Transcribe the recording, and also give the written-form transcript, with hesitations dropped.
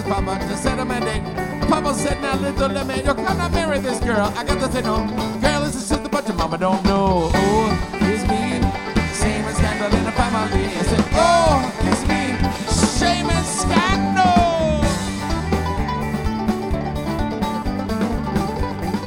Papa to set him a date. Papa said, now little man, you cannot marry this girl. I got to say no. Girl, it's a sister, but your mama don't know. Oh,